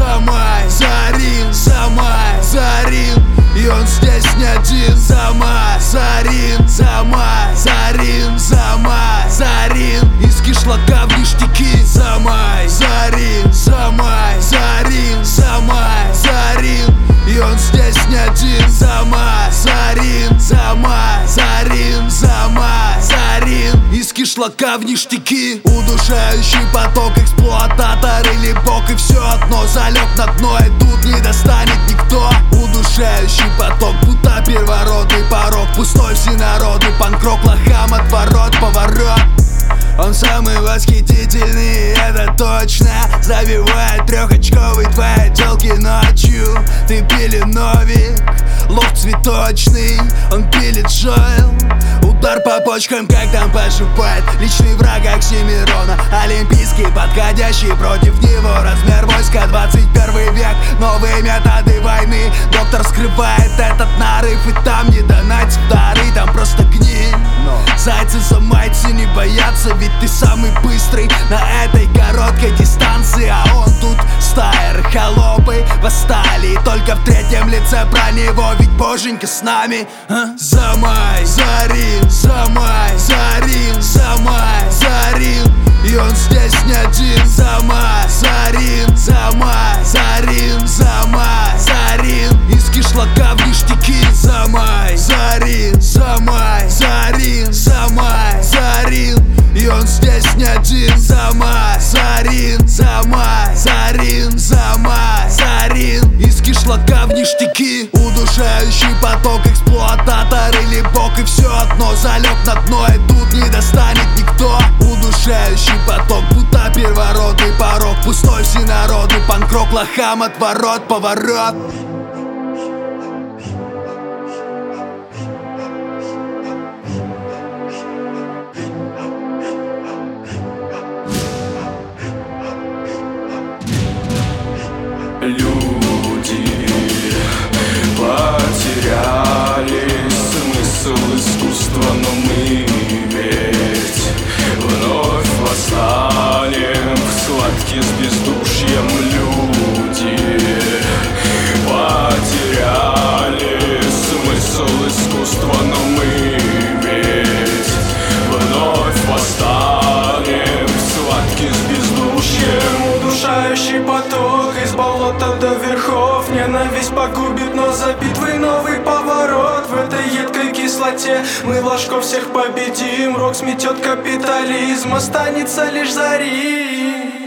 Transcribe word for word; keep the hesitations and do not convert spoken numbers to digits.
за май, за Рим, за май, за Рим. И он здесь не один. За май, за Рим, за май, за Рим, за май, за Рим. Из кишлака в ништяки. За май, за Рим, за май, за Рим, за май, за Рим. И он здесь не один. За май, за Рим, за май, за Рим, за май, за Рим. Из кишлака в ништяки. Удушающий поток, эксплуататор или бог. И все одно, залег на дно, и тут не достанет никто. Удушающий поток, будто первородный порог. Пустой всенародный панк-рок, лохам от ворот поворот. Он самый восхитительный, это точно. Забивает трехочковый твои телки ночью. Ты пеленовик, лох цветочный. Он пилит джойл, удар по почкам, как там поживает. Личный враг Оксимирона, олимпийский, подходящий против него. Размер войска, двадцать первый век, новые методы войны. Доктор скрывает этот нарыв, и там не донать вторые, там просто гниль. Зайцы самайцы не боятся, ведь ты самый быстрый на этой короткой дистанции. А он тут стайер, холопы восстали, и только в третьем лице про него, ведь боженька с нами, а? За май, за Рим, за май, за Рим, за май, за Рим. И он здесь не один. За май, за Рим, за май, за Рим, за май, за Рим. Из кишлака в ништяки. За май, за Рим, за май, за Рим, за май, за Рим. И он здесь не один. За май, за Рим, за май, за Рим, за май, за Рим. Из кишлака в ништяки. Удушающий поток, эксплуататор или бог. И все одно, залег на дно, и тут не достанет никто. Удушающий поток, будто первородный порог. Пустой всенародный панк-рок, лохам от ворот поворот. Люди потеряли смысл искусства, но мы ведь вновь восстанем в схватке с бездушьем. Люди потеряли смысл искусства, но мы ведь вновь восстанем в схватке с бездушьем. Удушающий поток из болота до верхов. Ненависть погубит, но за битвой новый поворот. В этой едкой кислоте мы ложков всех победим. Рок сметет капитализм, останется лишь за Рим.